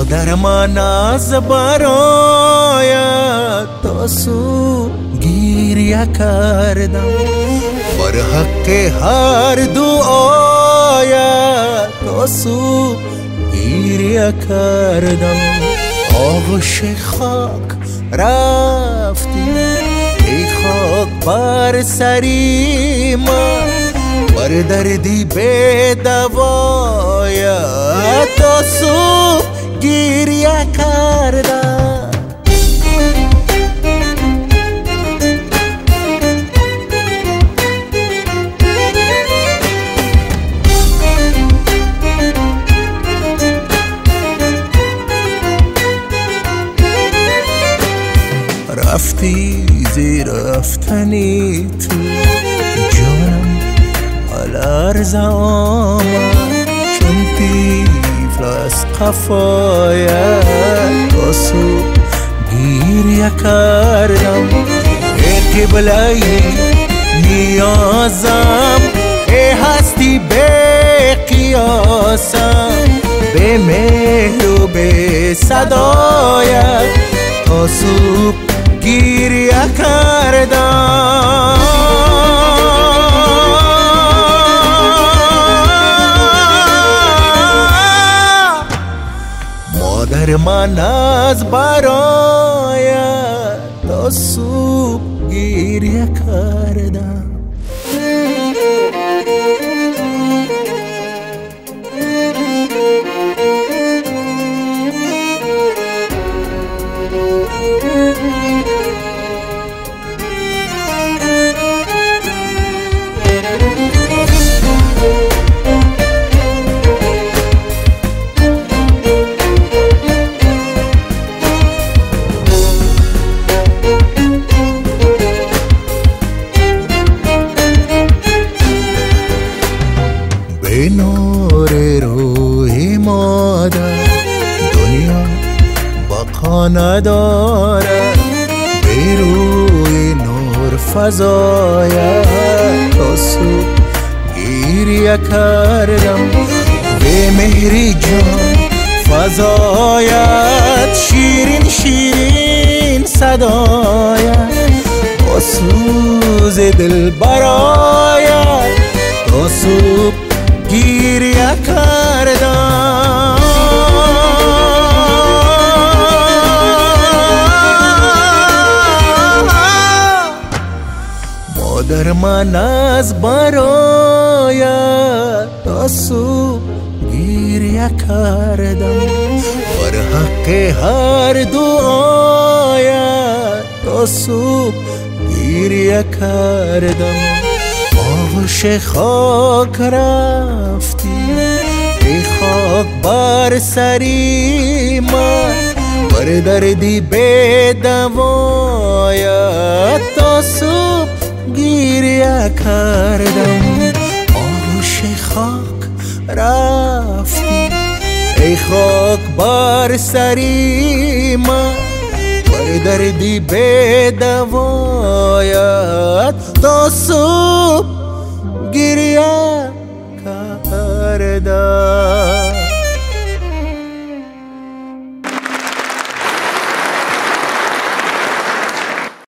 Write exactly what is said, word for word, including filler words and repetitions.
مادر من از برایت تا صبح گریه کردم، بر حق هر دعایت تا صبح گریه کردم. آغوش خاک رفتی، ای خاک بر سری من، بر دردی به دوایت تا صبح گریه کردم. رفتی زیر رفتنی تو جانم الارز آمد، چون طفل از قفایت تا صبح گریه کردم. ای قبله نیازم، ای هستی به قیاسم، به مهر و به صدایت تا صبح گریه کردم. مادر من از برایت تا صبح گریه کردم. به نور روی مادر دنیا بقا ندارد، به روی نور فزایت تا صبح گریه کردم. به مهری جان فزایت شیرین شیرین صدایت، با سوز دل برایت تا صبح گریه کردم. مادر من از برایت تا صبح گریه کردم، بر حق هر دعایت تا صبح گریه کردم. آغوش خاک رفتی، ای خاک بر سری من، بر دردی به دوایت تا صبح گریه کردم. آغوش خاک رفتی، ای خاک بر سری من، بر دردی به دوایت تا صبح گریه